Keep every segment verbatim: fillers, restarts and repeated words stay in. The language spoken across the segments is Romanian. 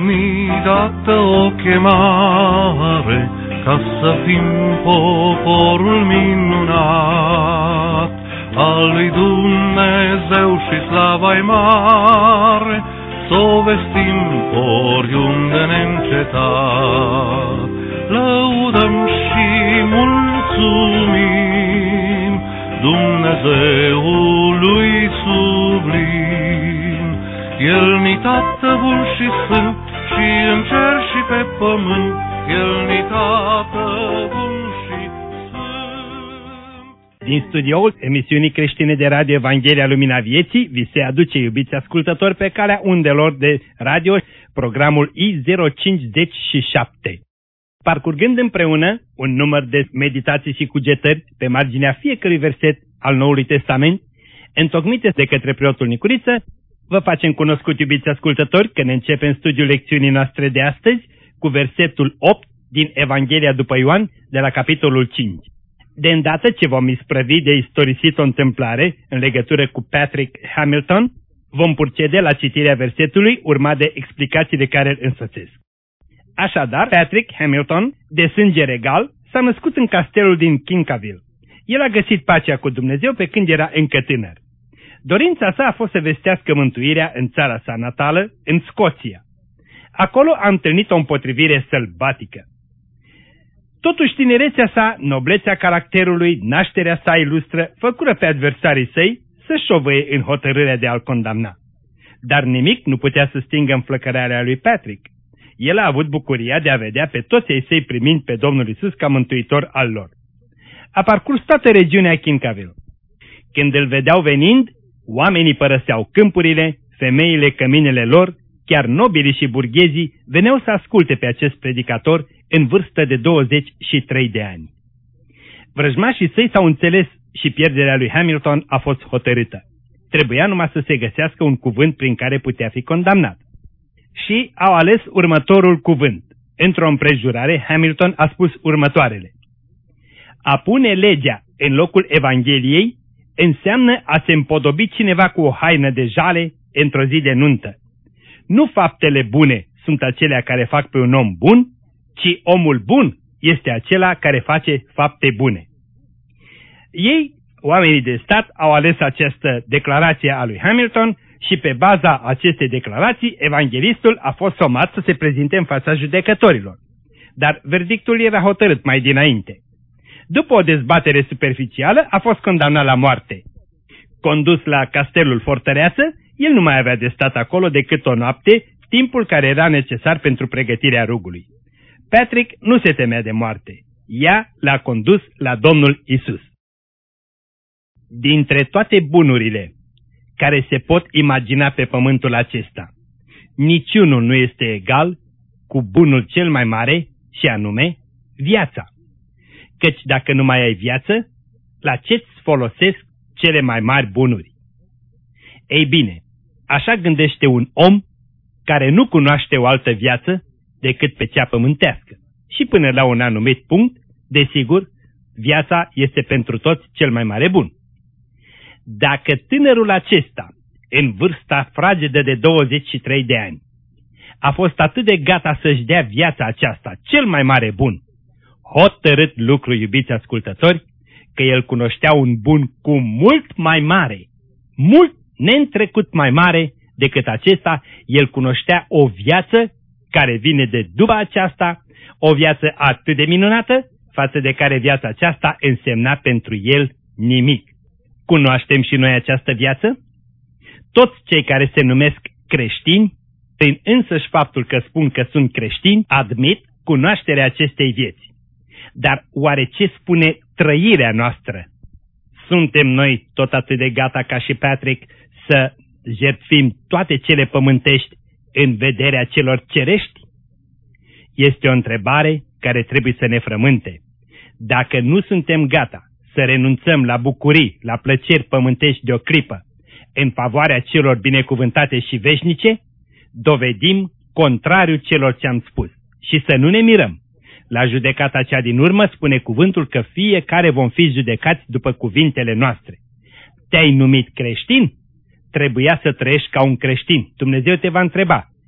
ni dată o chemare ca să fim poporul minunat al lui Dumnezeu și slava-i mare, s-o vestim oriunde neîncetat. Lăudăm și mulțumim Dumnezeului sublim. El-ni Tată bun și sfânt, și în cer și pe pământ, El-ni Tată bun și sfânt. Din studioul emisiunii creștine de radio Evanghelia Lumina Vieții, vi se aduce, iubiți ascultători, pe calea undelor de radio, programul I zero cinci șapte. Parcurgând împreună un număr de meditații și cugetări pe marginea fiecărui verset al Noului Testament, întocmite de către preotul Nicuriță, vă facem cunoscut, iubiți ascultători, că ne începem studiul lecțiunii noastre de astăzi cu versetul opt din Evanghelia după Ioan, de la capitolul cinci. De îndată ce vom isprăvi de istorisit o întâmplare în legătură cu Patrick Hamilton, vom procede la citirea versetului, urmat de explicațiile care îl însoțesc. Așadar, Patrick Hamilton, de sânge regal, s-a născut în castelul din Kincavel. El a găsit pacea cu Dumnezeu pe când era încă tânăr. Dorința sa a fost să vestească mântuirea în țara sa natală, în Scoția. Acolo a întâlnit o împotrivire sălbatică. Totuși tinerețea sa, noblețea caracterului, nașterea sa ilustră, făcură pe adversarii săi să șovăie în hotărârea de a-l condamna. Dar nimic nu putea să stingă înflăcărarea lui Patrick. El a avut bucuria de a vedea pe toți ei săi primind pe Domnul Iisus ca mântuitor al lor. A parcurs toată regiunea Kincavel. Când îl vedeau venind, oamenii părăseau câmpurile, femeile căminele lor, chiar nobilii și burghezii veneau să asculte pe acest predicator în vârstă de douăzeci și trei de ani. Vrăjmașii săi s-au înțeles și pierderea lui Hamilton a fost hotărâtă. Trebuia numai să se găsească un cuvânt prin care putea fi condamnat. Și au ales următorul cuvânt. Într-o împrejurare, Hamilton a spus următoarele: a pune legea în locul Evangheliei înseamnă a se împodobi cineva cu o haină de jale într-o zi de nuntă. Nu faptele bune sunt acelea care fac pe un om bun, ci omul bun este acela care face fapte bune. Ei, oamenii de stat, au ales această declarație a lui Hamilton și pe baza acestei declarații, evanghelistul a fost somat să se prezinte în fața judecătorilor. Dar verdictul era hotărât mai dinainte. După o dezbatere superficială, a fost condamnat la moarte. Condus la castelul fortăreață, el nu mai avea de stat acolo decât o noapte, timpul care era necesar pentru pregătirea rugului. Patrick nu se temea de moarte. Ea l-a condus la Domnul Isus. Dintre toate bunurile care se pot imagina pe pământul acesta, niciunul nu este egal cu bunul cel mai mare, și anume viața. Căci dacă nu mai ai viață, la ce-ți folosesc cele mai mari bunuri? Ei bine, așa gândește un om care nu cunoaște o altă viață decât pe cea pământească. Și până la un anumit punct, desigur, viața este pentru toți cel mai mare bun. Dacă tânărul acesta, în vârsta fragedă de douăzeci și trei de ani, a fost atât de gata să-și dea viața aceasta, cel mai mare bun, hotărât lucru, iubiți ascultători, că el cunoștea un bun cu mult mai mare, mult neîntrecut mai mare decât acesta. El cunoștea o viață care vine de după aceasta, o viață atât de minunată, față de care viața aceasta însemna pentru el nimic. Cunoaștem și noi această viață? Toți cei care se numesc creștini, prin însăși faptul că spun că sunt creștini, admit cunoașterea acestei vieți. Dar oare ce spune trăirea noastră? Suntem noi tot atât de gata ca și Patrick să jertfim toate cele pământești în vederea celor cerești? Este o întrebare care trebuie să ne frământe. Dacă nu suntem gata să renunțăm la bucurii, la plăceri pământești de o clipă, în favoarea celor binecuvântate și veșnice, dovedim contrariul celor ce am spus. Și să nu ne mirăm. La judecata cea din urmă spune cuvântul că fiecare vom fi judecați după cuvintele noastre. Te-ai numit creștin? Trebuia să trăiești ca un creștin. Dumnezeu te va întreba: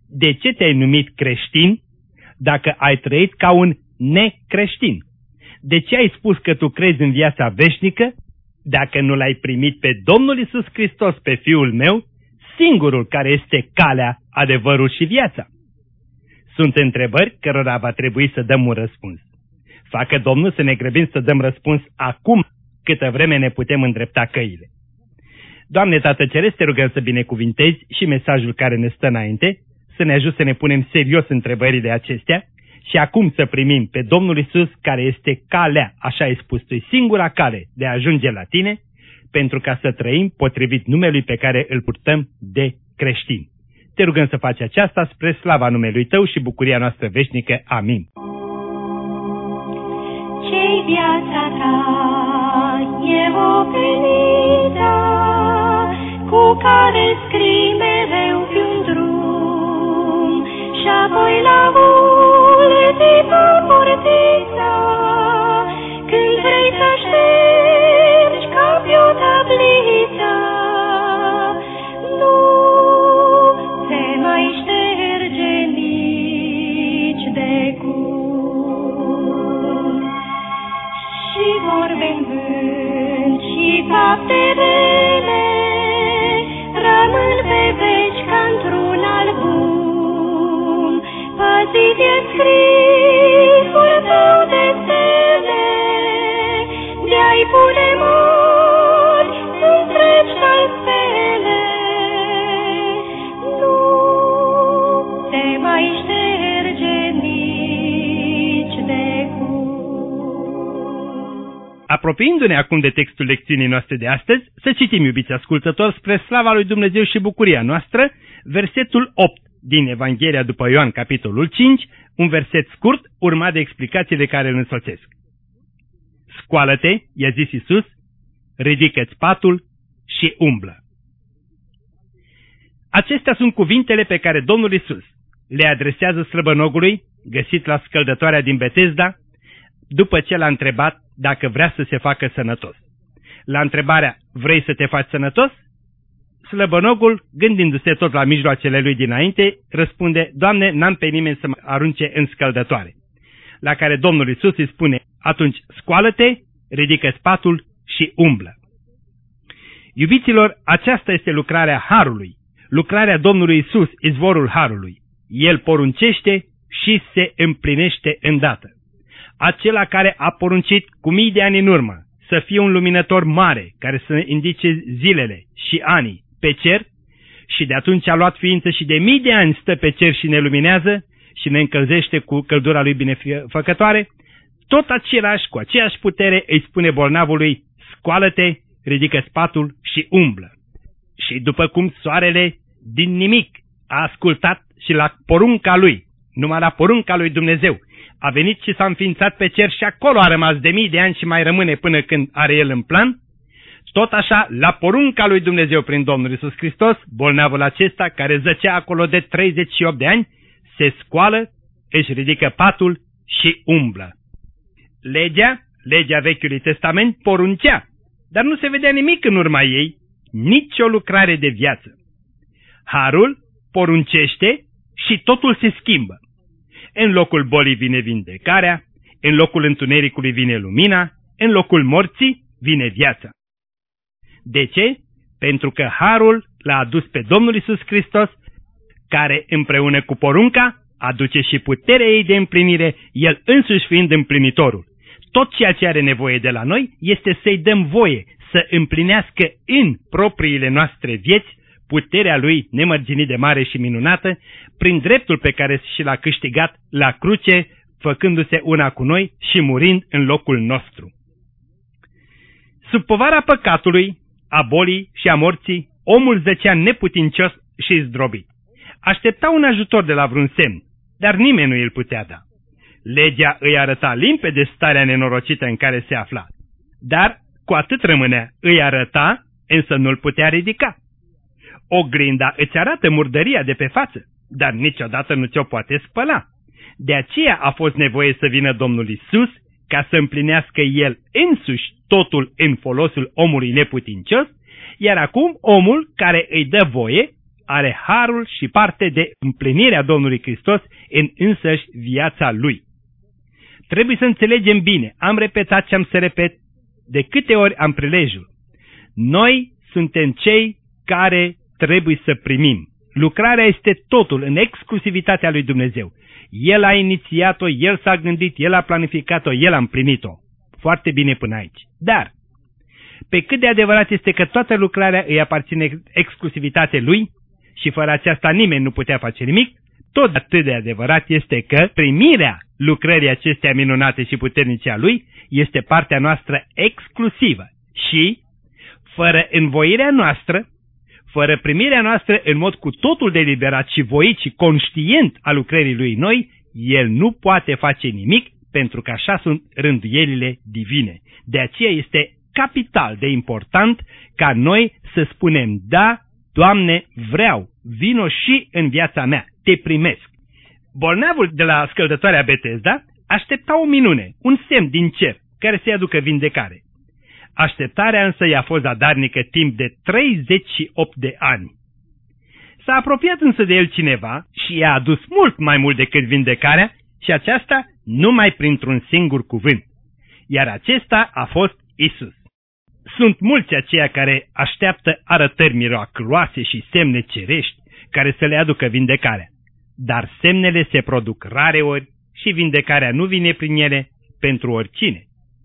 de ce te-ai numit creștin dacă ai trăit ca un necreștin? De ce ai spus că tu crezi în viața veșnică dacă nu l-ai primit pe Domnul Iisus Hristos, pe Fiul meu, singurul care este calea, adevărul și viața? Sunt întrebări cărora va trebui să dăm un răspuns. Facă Domnul să ne grăbim să dăm răspuns acum, câtă vreme ne putem îndrepta căile. Doamne Tată Ceresc, te rugăm să binecuvintezi și mesajul care ne stă înainte, să ne ajute să ne punem serios întrebările acestea și acum să primim pe Domnul Iisus, care este calea, așa ai spus tu, singura cale de a ajunge la tine, pentru ca să trăim potrivit numelui pe care îl purtăm de creștini. Te rugăm să faci aceasta spre slava numelui tău și bucuria noastră veșnică. Amin. Ce-i viața ta e openită, cu care scrii mereu pe-un drum, și apoi la ultima portiță, când vrei să ștergi ca pe o tabliță, nu te mai șterge nici de cum. Și vorbe în vânt și fapte rele rămân pe veci ca într-un album, păzit e scrisul tău de stele, de-ai pune mari întregi salstele, nu te mai șterge nici de cum. Apropiindu-ne acum de textul lecțiunii noastre de astăzi, să citim, iubiți ascultători, spre slava lui Dumnezeu și bucuria noastră, versetul opt din Evanghelia după Ioan, capitolul cinci, un verset scurt, urmat de explicațiile care îl însoțesc. Scoală-te, i-a zis Iisus, ridică-ți patul și umblă. Acestea sunt cuvintele pe care Domnul Iisus le adresează slăbănogului, găsit la scăldătoarea din Betesda, după ce l-a întrebat dacă vrea să se facă sănătos. La întrebarea, vrei să te faci sănătos? Slăbănogul, gândindu-se tot la mijloacele lui dinainte, răspunde, Doamne, n-am pe nimeni să mă arunce în scăldătoare. La care Domnul Iisus îi spune, atunci scoală-te, ridică-ți patul și umblă. Iubiților, aceasta este lucrarea Harului, lucrarea Domnului Iisus, izvorul Harului. El poruncește și se împlinește îndată. Acela care a poruncit cu mii de ani în urmă să fie un luminător mare, care să indice zilele și anii pe cer, și de atunci a luat ființă și de mii de ani stă pe cer și ne luminează și ne încălzește cu căldura lui binefăcătoare, tot același, cu aceeași putere, îi spune bolnavului, scoală-te, ridică-ți patul și umblă. Și după cum soarele din nimic a ascultat și la porunca lui, numai la porunca lui Dumnezeu, a venit și s-a înființat pe cer și acolo a rămas de mii de ani și mai rămâne până când are el în plan, tot așa, la porunca lui Dumnezeu prin Domnul Iisus Hristos, bolnavul acesta, care zăcea acolo de treizeci și opt de ani, se scoală, își ridică patul și umblă. Legea, legea Vechiului Testament, poruncea, dar nu se vedea nimic în urma ei, nici o lucrare de viață. Harul poruncește și totul se schimbă. În locul bolii vine vindecarea, în locul întunericului vine lumina, în locul morții vine viața. De ce? Pentru că Harul l-a adus pe Domnul Iisus Hristos, care împreună cu porunca aduce și puterea ei de împlinire, el însuși fiind împlinitorul. Tot ceea ce are nevoie de la noi este să-i dăm voie să împlinească în propriile noastre vieți puterea lui nemărginit de mare și minunată, prin dreptul pe care și l-a câștigat la cruce, făcându-se una cu noi și murind în locul nostru. Sub povara păcatului, a bolii și a morții, omul zăcea neputincios și zdrobit. Aștepta un ajutor de la vreun semn, dar nimeni nu îl putea da. Legea îi arăta limpede starea nenorocită în care se afla, dar cu atât rămânea, îi arăta, însă nu-l putea ridica. Oglinda îți arată murdăria de pe față, dar niciodată nu ți-o poate spăla. De aceea a fost nevoie să vină Domnul Iisus ca să împlinească El însuși totul în folosul omului neputincios, iar acum omul care îi dă voie are harul și parte de împlinirea Domnului Hristos în însăși viața lui. Trebuie să înțelegem bine, am repetat și am să repet, de câte ori am prilejul. Noi suntem cei care trebuie să primim. Lucrarea este totul în exclusivitatea lui Dumnezeu. El a inițiat-o, El s-a gândit, El a planificat-o, El a împlinit-o. Foarte bine până aici. Dar, pe cât de adevărat este că toată lucrarea îi aparține exclusivitate Lui și fără aceasta nimeni nu putea face nimic, tot atât de adevărat este că primirea lucrării acestea minunate și puternice a Lui este partea noastră exclusivă și, fără învoirea noastră, fără primirea noastră în mod cu totul deliberat și voit și conștient a lucrării Lui noi, El nu poate face nimic, pentru că așa sunt rânduielile divine. De aceea este capital de important ca noi să spunem, da, Doamne, vreau, vino și în viața mea, te primesc. Bolnavul de la scăldătoarea Betesda aștepta o minune, un semn din cer, care să-i aducă vindecare. Așteptarea însă i-a fost zadarnică timp de treizeci și opt de ani. S-a apropiat însă de el cineva și i-a adus mult mai mult decât vindecarea și aceasta numai printr-un singur cuvânt. Iar acesta a fost Isus. Sunt mulți aceia care așteaptă arătări miraculoase și semne cerești care să le aducă vindecarea. Dar semnele se produc rareori și vindecarea nu vine prin ele pentru oricine.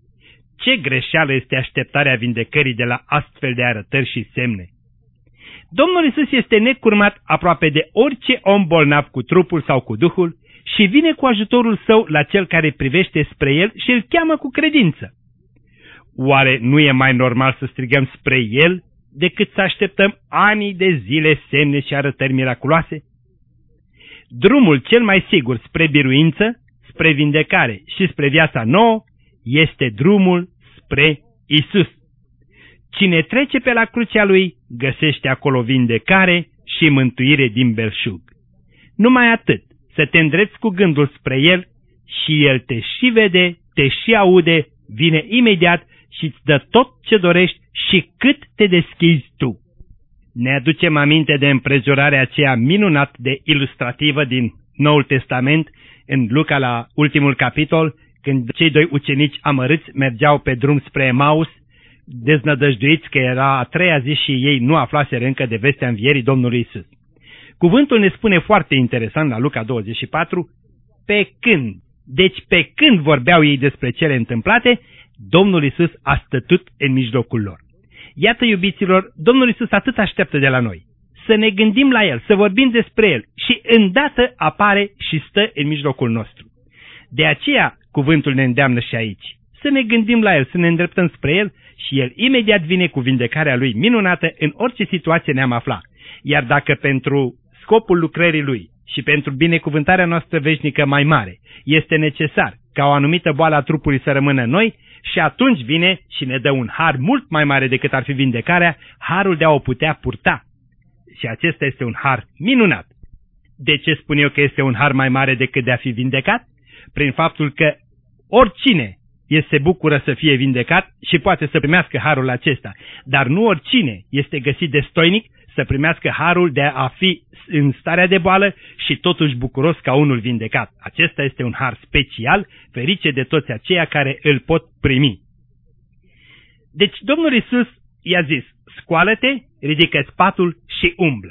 Ce greșeală este așteptarea vindecării de la astfel de arătări și semne? Domnul Iisus este necurmat aproape de orice om bolnav cu trupul sau cu duhul și vine cu ajutorul său la cel care privește spre el și îl cheamă cu credință. Oare nu e mai normal să strigăm spre el decât să așteptăm ani de zile semne și arătări miraculoase? Drumul cel mai sigur spre biruință, spre vindecare și spre viața nouă este drumul spre Isus. Cine trece pe la crucea Lui, găsește acolo vindecare și mântuire din belșug. Numai atât, să te îndrepți cu gândul spre El și El te și vede, te și aude, vine imediat și îți dă tot ce dorești și cât te deschizi tu. Ne aducem aminte de împrejurarea aceea minunat de ilustrativă din Noul Testament, în Luca la ultimul capitol, când cei doi ucenici amărâți mergeau pe drum spre Emaus, deznădăjduiți că era a treia zi și ei nu aflaseră încă de vestea învierii Domnului Isus. Cuvântul ne spune foarte interesant la Luca douăzeci și patru, pe când, deci pe când vorbeau ei despre cele întâmplate, Domnul Isus a stătut în mijlocul lor. Iată, iubiților, Domnul Isus atât așteaptă de la noi, să ne gândim la El, să vorbim despre El și îndată apare și stă în mijlocul nostru. De aceea, cuvântul ne îndeamnă și aici, să ne gândim la El, să ne îndreptăm spre El și El imediat vine cu vindecarea Lui minunată în orice situație ne-am aflat. Iar dacă pentru scopul lucrării Lui și pentru binecuvântarea noastră veșnică mai mare este necesar ca o anumită boală a trupului să rămână în noi, și atunci vine și ne dă un har mult mai mare decât ar fi vindecarea, harul de a o putea purta. Și acesta este un har minunat. De ce spun eu că este un har mai mare decât de a fi vindecat? Prin faptul că oricine se bucură să fie vindecat și poate să primească harul acesta, dar nu oricine este găsit destoinic să primească harul de a fi în starea de boală și totuși bucuros ca unul vindecat. Acesta este un har special, ferice de toți aceia care îl pot primi. Deci Domnul Iisus i-a zis, scoală-te, ridică-ți patul și umblă.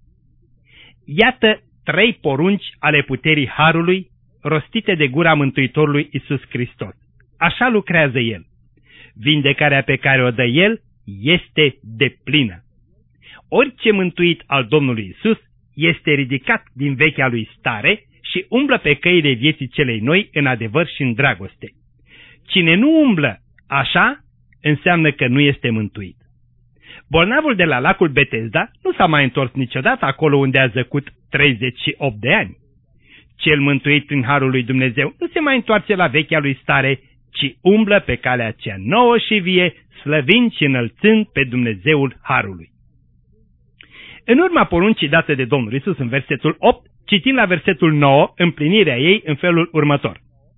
Iată trei porunci ale puterii harului rostite de gura Mântuitorului Iisus Hristos. Așa lucrează El. Vindecarea pe care o dă El este deplină. Orice mântuit al Domnului Iisus este ridicat din vechea lui stare și umblă pe căile vieții celei noi în adevăr și în dragoste. Cine nu umblă așa, înseamnă că nu este mântuit. Bolnavul de la lacul Betesda nu s-a mai întors niciodată acolo unde a zăcut treizeci și opt de ani. Cel mântuit în harul lui Dumnezeu nu se mai întoarce la vechea lui stare, ci umblă pe calea cea nouă și vie, slăvind și înălțând pe Dumnezeul harului. În urma poruncii date de Domnul Iisus în versetul opt, citim la versetul nouă împlinirea ei în felul următor.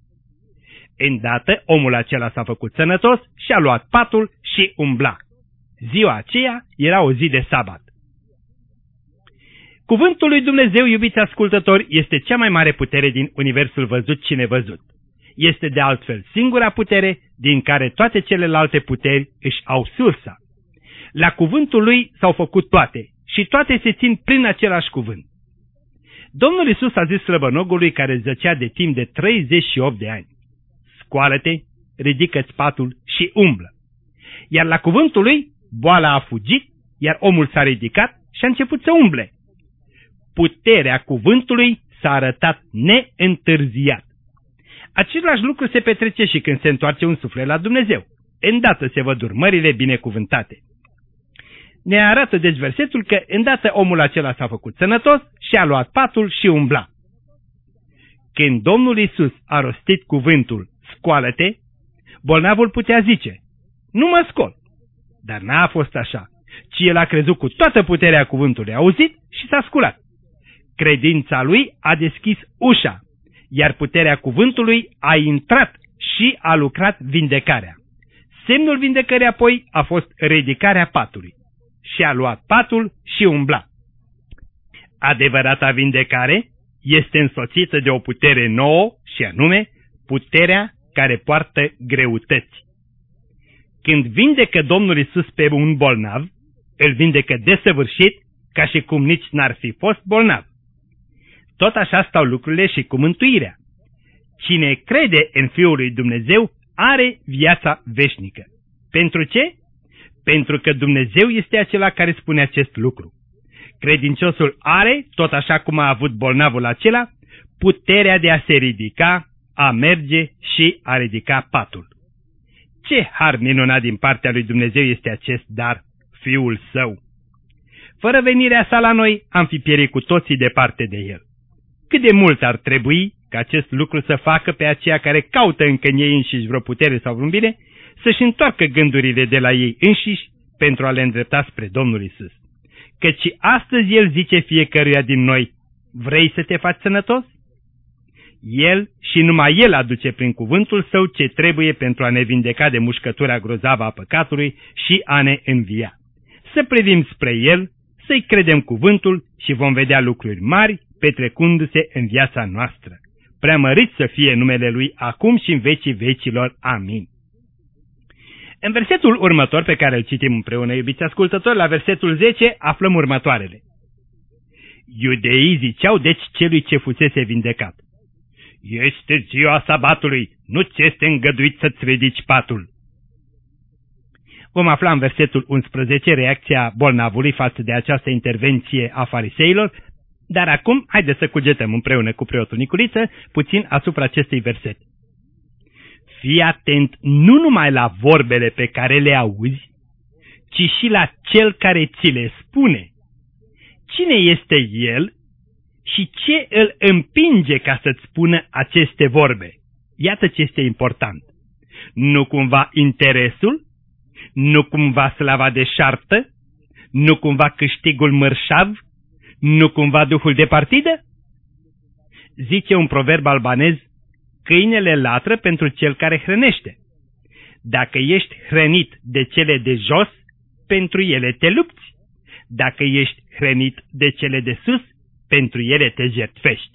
Îndată omul acela s-a făcut sănătos și a luat patul și umbla. Ziua aceea era o zi de sabat. Cuvântul lui Dumnezeu, iubiți ascultători, este cea mai mare putere din universul văzut și nevăzut. Este de altfel singura putere din care toate celelalte puteri își au sursa. La cuvântul lui s-au făcut toate și toate se țin prin același cuvânt. Domnul Iisus a zis slăbănogului care zăcea de timp de treizeci și opt de ani: scoală-te, ridică-ți patul și umblă. Iar la cuvântul lui, boala a fugit, iar omul s-a ridicat și a început să umble. Puterea cuvântului s-a arătat neîntârziat. Același lucru se petrece și când se întoarce un suflet la Dumnezeu. Îndată se văd urmările binecuvântate. Ne arată deci versetul că îndată omul acela s-a făcut sănătos și a luat patul și umbla. Când Domnul Iisus a rostit cuvântul scoală-te, bolnavul putea zice: nu mă scol. Dar n-a fost așa, ci el a crezut cu toată puterea cuvântului auzit și s-a sculat. Credința lui a deschis ușa, iar puterea cuvântului a intrat și a lucrat vindecarea. Semnul vindecării apoi a fost ridicarea patului. Și a luat patul și umbla. Adevărata vindecare este însoțită de o putere nouă și anume puterea care poartă greutăți. Când vindecă Domnul Iisus pe un bolnav, îl vindecă desăvârșit ca și cum nici n-ar fi fost bolnav. Tot așa stau lucrurile și cu mântuirea. Cine crede în Fiul lui Dumnezeu are viața veșnică. Pentru ce? Pentru că Dumnezeu este acela care spune acest lucru. Credinciosul are, tot așa cum a avut bolnavul acela, puterea de a se ridica, a merge și a ridica patul. Ce har minunat din partea lui Dumnezeu este acest dar, Fiul Său! Fără venirea sa la noi, am fi pierit cu toții departe de El. Cât de mult ar trebui ca acest lucru să facă pe aceia care caută încă în ei înșiși vreo putere sau vreun bine, să-și întoarcă gândurile de la ei înșiși pentru a le îndrepta spre Domnul Iisus. Căci astăzi El zice fiecăruia din noi: vrei să te faci sănătos? El și numai El aduce prin cuvântul Său ce trebuie pentru a ne vindeca de mușcătura grozavă a păcatului și a ne învia. Să privim spre El, să-i credem cuvântul și vom vedea lucruri mari petrecându-se în viața noastră. Preamărit să fie numele Lui acum și în vecii vecilor. Amin. În versetul următor pe care îl citim împreună, iubiți ascultători, la versetul zece, aflăm următoarele. Iudeii ziceau deci celui ce fusese vindecat: este ziua sabatului, nu ți este îngăduit să-ți ridici patul. Vom afla în versetul unsprezece reacția bolnavului față de această intervenție a fariseilor, dar acum haideți să cugetăm împreună cu preotul Niculiță puțin asupra acestui verset. Fii atent nu numai la vorbele pe care le auzi, ci și la cel care ți le spune. Cine este el și ce îl împinge ca să-ți spună aceste vorbe? Iată ce este important. Nu cumva interesul? Nu cumva slava deșartă? Nu cumva câștigul mărșav? Nu cumva duhul de partidă? Zice un proverb albanez: câinele latră pentru cel care hrănește. Dacă ești hrănit de cele de jos, pentru ele te lupți. Dacă ești hrănit de cele de sus, pentru ele te jertfești.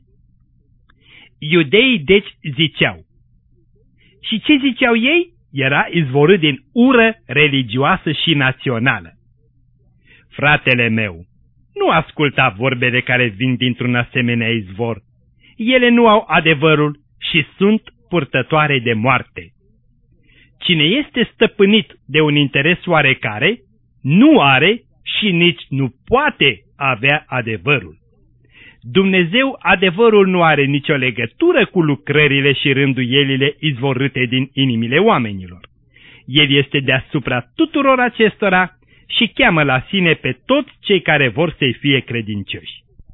Iudeii deci ziceau. Și ce ziceau ei? Era izvorât din ură religioasă și națională. Fratele meu, nu asculta vorbele care vin dintr-un asemenea izvor. Ele nu au adevărul și sunt purtătoare de moarte. Cine este stăpânit de un interes oarecare, nu are și nici nu poate avea adevărul. Dumnezeu, adevărul, nu are nicio legătură cu lucrările și rânduielile izvorâte din inimile oamenilor. El este deasupra tuturor acestora și cheamă la sine pe toți cei care vor să-i fie credincioși.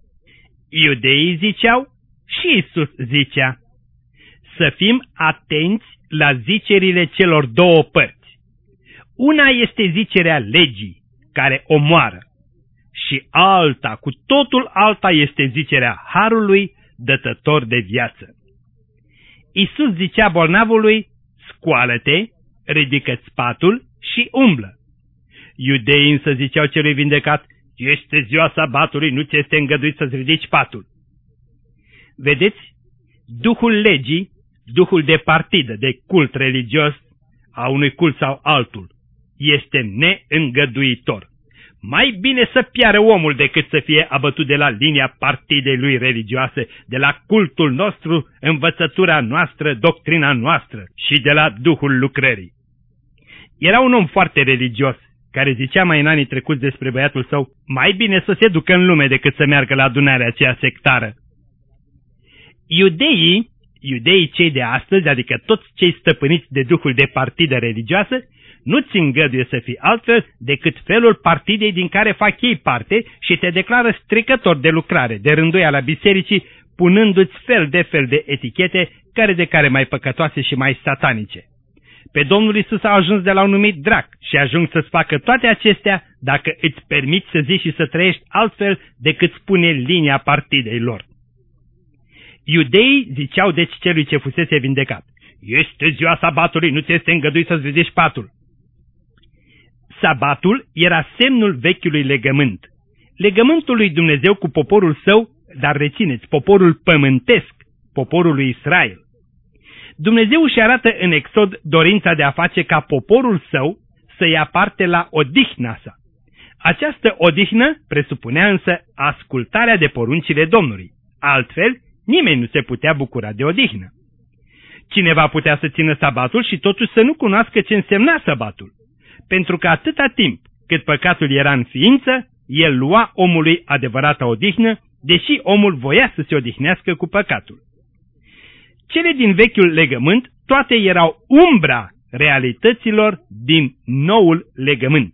Iudeii ziceau și Iisus zicea: să fim atenți la zicerile celor două părți. Una este zicerea legii, care omoară, și alta, cu totul alta, este zicerea harului, dătător de viață. Iisus zicea bolnavului: scoală-te, ridică-ți patul și umblă. Iudeii însă ziceau celui vindecat: Este ziua sabatului, nu ți este îngăduit să-ți ridici patul. Vedeți? Duhul legii, duhul de partidă, de cult religios, a unui cult sau altul, este neîngăduitor. Mai bine să piară omul decât să fie abătut de la linia partidei lui religioase, de la cultul nostru, învățătura noastră, doctrina noastră și de la duhul lucrării. Era un om foarte religios, care zicea mai în anii trecuți despre băiatul său, mai bine să se ducă în lume decât să meargă la adunarea aceea sectară. Iudeii, iudeii cei de astăzi, adică toți cei stăpâniți de duhul de partidă religioasă, nu-ți îngăduie să fii altfel decât felul partidei din care fac ei parte și te declară stricător de lucrare, de rânduiala bisericii, punându-ți fel de fel de etichete, care de care mai păcătoase și mai satanice. Pe Domnul Iisus a ajuns de la un numit drac și ajung să-ți facă toate acestea dacă îți permiți să zici și să trăiești altfel decât spune linia partidei lor. Iudeii ziceau deci celui ce fusese vindecat: este ziua sabatului, nu ți este îngăduit să-ți ridici patul. Sabatul era semnul vechiului legământ, legământul lui Dumnezeu cu poporul său, dar rețineți, poporul pământesc, poporul lui Israel. Dumnezeu își arată în Exod dorința de a face ca poporul său să ia parte la odihna sa. Această odihnă presupunea însă ascultarea de poruncile Domnului, altfel nimeni nu se putea bucura de odihnă. Cineva putea să țină sabatul și totuși să nu cunoască ce însemna sabatul, pentru că atâta timp cât păcatul era în ființă, el lua omului adevărata odihnă, deși omul voia să se odihnească cu păcatul. Cele din vechiul legământ, toate erau umbra realităților din noul legământ.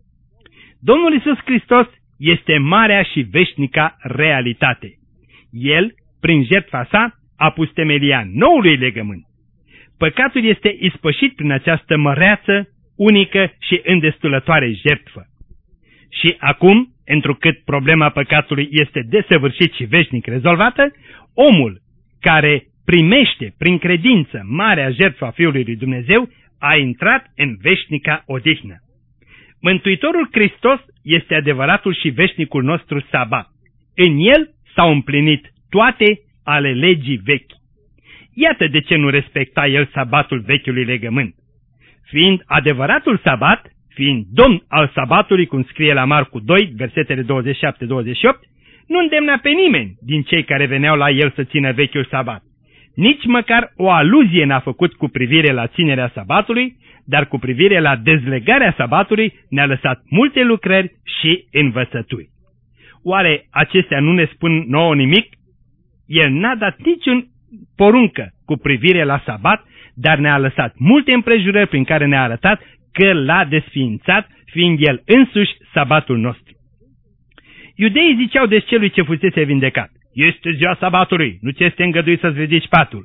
Domnul Iisus Hristos este marea și veșnica realitate. El, prin jertfa sa, a pus temelia noului legământ. Păcatul este ispășit prin această măreață, unică și îndestulătoare jertfă. Și acum, întrucât problema păcatului este desăvârșit și veșnic rezolvată, omul care primește prin credință marea jertfă a Fiului lui Dumnezeu a intrat în veșnica odihnă. Mântuitorul Hristos este adevăratul și veșnicul nostru sabat. În el s-au împlinit toate ale legii vechi. Iată de ce nu respecta el sabatul vechiului legământ. Fiind adevăratul sabat, fiind domn al sabatului, cum scrie la Marcu doi, versetele douăzeci și șapte douăzeci și opt, nu îndemna pe nimeni din cei care veneau la el să țină vechiul sabat. Nici măcar o aluzie n-a făcut cu privire la ținerea sabatului, dar cu privire la dezlegarea sabatului ne-a lăsat multe lucrări și învățături. Oare acestea nu ne spun nouă nimic? El n-a dat niciun poruncă cu privire la sabat, dar ne-a lăsat multe împrejurări prin care ne-a arătat că l-a desființat, fiind el însuși sabatul nostru. Iudeii ziceau deci celui ce fusese vindecat: este ziua sabatului, nu ți este îngăduit să-ți ridici patul.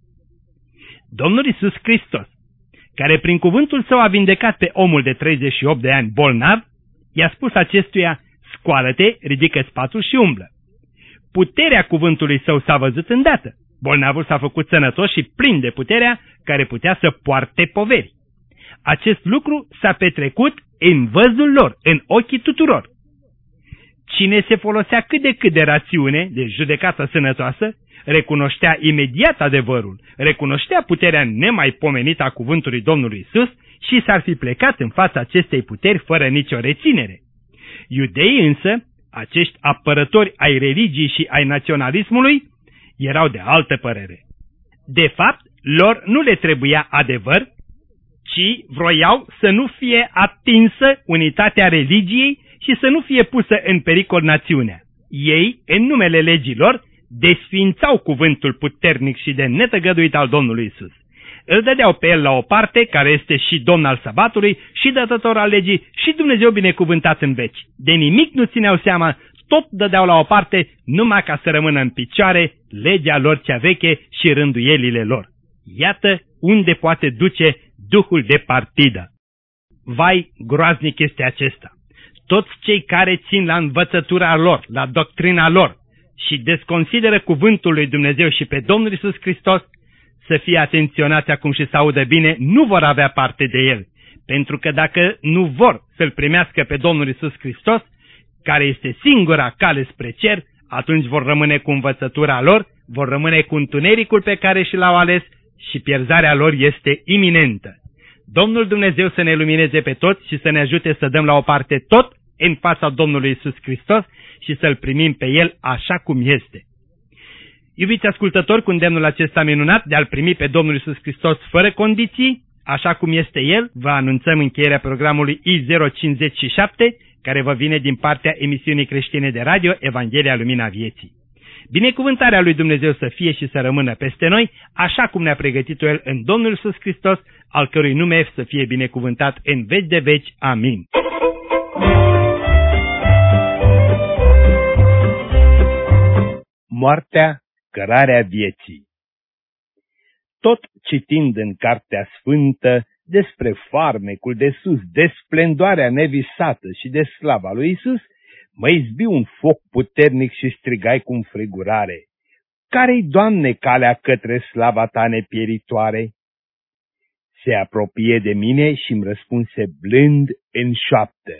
Domnul Iisus Hristos, care prin cuvântul său a vindecat pe omul de treizeci și opt de ani bolnav, i-a spus acestuia: scoală-te, ridică-ți patul și umblă. Puterea cuvântului său s-a văzut îndată. Bolnavul s-a făcut sănătos și plin de puterea care putea să poarte poveri. Acest lucru s-a petrecut în văzul lor, în ochii tuturor. Cine se folosea cât de cât de rațiune, de judecată sănătoasă, recunoștea imediat adevărul, recunoștea puterea nemaipomenită a cuvântului Domnului Iisus și s-ar fi plecat în fața acestei puteri fără nicio reținere. Iudeii însă, acești apărători ai religiei și ai naționalismului, erau de altă părere. De fapt, lor nu le trebuia adevăr, ci vroiau să nu fie atinsă unitatea religiei și să nu fie pusă în pericol națiunea. Ei, în numele legilor, desființau cuvântul puternic și de netăgăduit al Domnului Iisus. Îl dădeau pe el la o parte, care este și domn al sabatului, și dătător al legii, și Dumnezeu binecuvântat în veci. De nimic nu țineau seama, tot dădeau la o parte, numai ca să rămână în picioare legea lor cea veche și rânduielile lor. Iată unde poate duce duhul de partidă. Vai, groaznic este acesta! Toți cei care țin la învățătura lor, la doctrina lor și desconsideră cuvântul lui Dumnezeu și pe Domnul Iisus Hristos, să fie atenționați acum și să audă bine, nu vor avea parte de el, pentru că dacă nu vor să-L primească pe Domnul Iisus Hristos, care este singura cale spre cer, atunci vor rămâne cu învățătura lor, vor rămâne cu întunericul pe care și l-au ales și pierzarea lor este iminentă. Domnul Dumnezeu să ne lumineze pe toți și să ne ajute să dăm la o parte tot în fața Domnului Iisus Hristos și să-L primim pe El așa cum este. Iubiți ascultători, cu îndemnul acesta minunat de a-L primi pe Domnul Iisus Hristos fără condiții, așa cum este El, vă anunțăm încheierea programului I zero cincizeci și șapte, care vă vine din partea emisiunii creștine de radio Evanghelia Lumina Vieții. Binecuvântarea lui Dumnezeu să fie și să rămână peste noi, așa cum ne-a pregătit-o El în Domnul Iisus Hristos, al cărui nume să fie binecuvântat în veci de veci. Amin. Moartea, cărarea vieții. Tot citind în Cartea Sfântă despre farmecul de sus, de splendoarea nevisată și de slava lui Isus, mă izbi un foc puternic și strigai cu înfrigurare: care-i, Doamne, calea către slava ta nepieritoare? Se apropie de mine și îmi răspunse blând în șoaptă: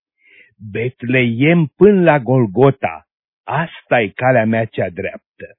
Betleem până la Golgota, asta-i calea mea cea dreaptă.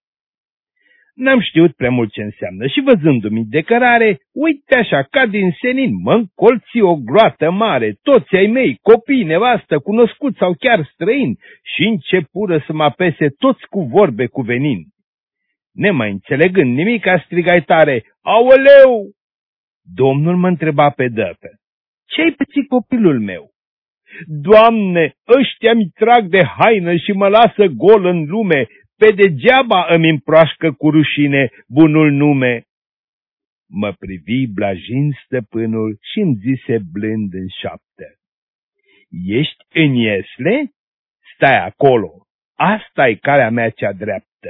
N-am știut prea mult ce înseamnă și văzându-mi de cărare, uite așa, ca din senin, mă încolți o groată mare, toți ai mei, copii, nevastă, cunoscuți sau chiar străini, și începură să mă apese toți cu vorbe cu venin. Nemai înțelegând nimic, a strigai tare: aoleu! Domnul mă întreba pe dăpă: ce-ai pățit, copilul meu? Doamne, ăștia-mi trag de haină și mă lasă gol în lume, pe degeaba îmi împroașcă cu rușine bunul nume. Mă privi blajin stăpânul și îmi zise blând în șoaptă: ești în iesle? Stai acolo, asta-i calea mea cea dreaptă.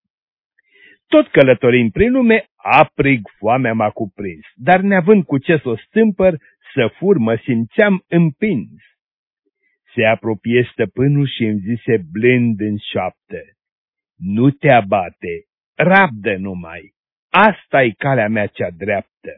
Tot călătorind prin lume, aprig foamea m-a cuprins, dar neavând cu ce să o stâmpăr, să fur mă simțeam împins. Se apropie stăpânul și îmi zise blând în șoaptă: nu te abate, rabdă numai, asta-i calea mea cea dreaptă.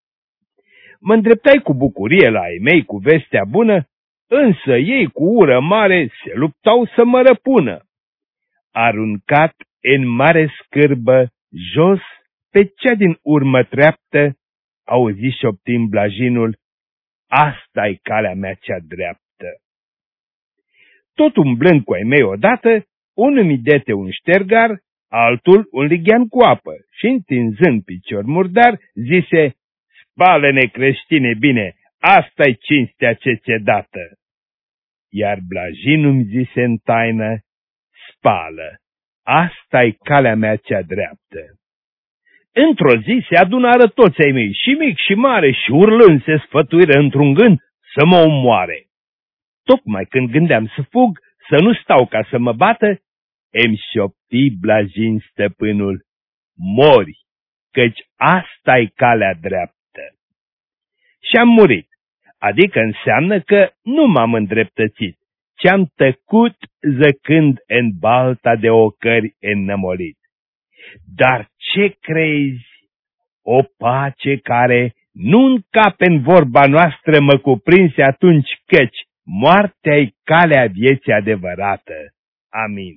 Mă îndreptai cu bucurie la ai mei cu vestea bună, însă ei cu ură mare se luptau să mă răpună. Aruncat în mare scârbă, jos, pe cea din urmă treaptă, auzi șoptind blajinul: asta-i calea mea cea dreaptă. Tot umblând cu ai mei odată, unul mi dete un ștergar, altul un lighean cu apă și, întinzând picior murdar, zise: spală-ne, creștine, bine, asta-i cinstea ce ți-e dată. Iar blajinul mi zise în taină: spală, asta-i calea mea cea dreaptă. Într-o zi se adunară toți ai mei, și mic și mare, și urlând se sfătuiră într-un gând să mă omoare. Tocmai când gândeam să fug, să nu stau ca să mă bată, îmi șopti blajin stăpânul: mori, căci asta-i calea dreaptă. Și-am murit, adică înseamnă că nu m-am îndreptățit, ci-am tăcut zăcând în balta de ocări înnămolit. Dar ce crezi? O pace care nu încape în vorba noastră mă cuprinse atunci, căci moartea-i calea vieții adevărată. Amin.